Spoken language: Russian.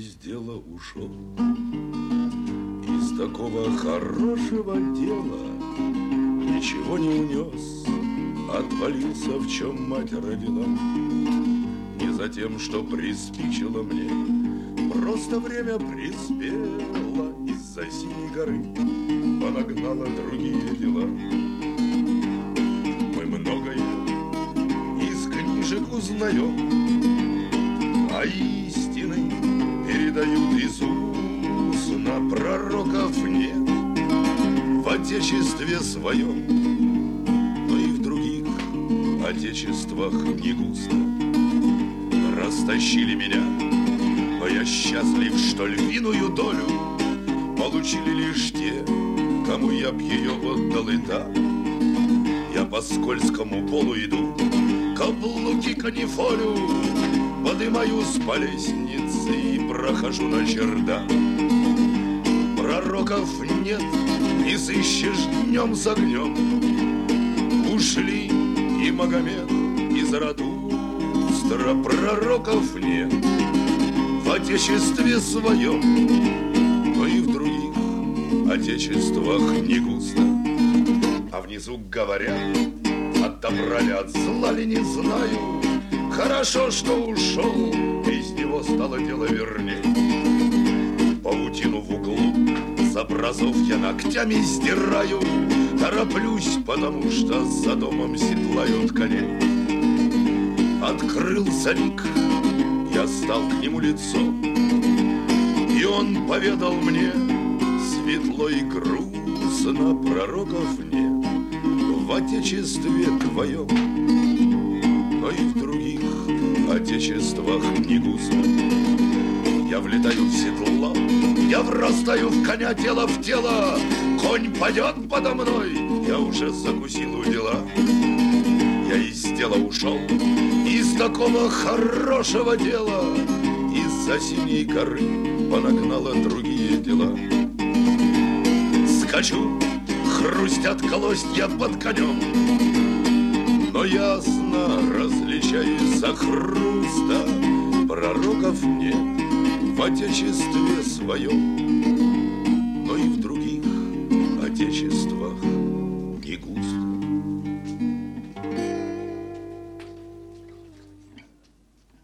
из дела ушел. Из такого хорошего дела ничего не унес. Отвалился, в чем мать родила. Не за тем, что приспичило мне, просто время приспело. Из-за синей горы понагнало другие дела. Мы многое из книжек узнаем, а истины передают из уст. На пророков нет в отечестве своем, но и в других отечествах не густо. Растащили меня, но я счастлив, что львиную долю получили лишь те, кому я б ее отдал и так. Я по скользкому полу иду, каблуки канифолю, подымаюсь по лестнице и прохожу на чердак. Пророков нет, не сыщешь днем с огнем. Ушли и Магомед, и Заратустра. Пророков нет в отечестве своем, но и в других отечествах не густо. А внизу говорят, отобрали от зла ли не знаю. Хорошо, что ушел, из него стало дело верней. Паутину в углу с образов я ногтями сдираю. Тороплюсь, потому что за домом седлают коней. Открылся лик, я стал к нему лицом, и он поведал мне светло и грустно: пророков нет в отечестве твоем, но и в других отечествах не густо. Я влетаю в седло, я врастаю в коня, тело в тело. Конь падет подо мной, я уже закусил у дела. Я из дела ушел, из такого хорошего дела. Из-за синей горы понагнало другие дела. Скачу, хрустят колосья под конем, но ясно различаю из-за хруста. Пророков нет в отечестве своем, но и в других отечествах не густо.